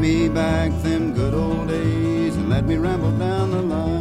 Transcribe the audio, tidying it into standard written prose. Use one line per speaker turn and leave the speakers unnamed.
me back them good old days and let me ramble down the line.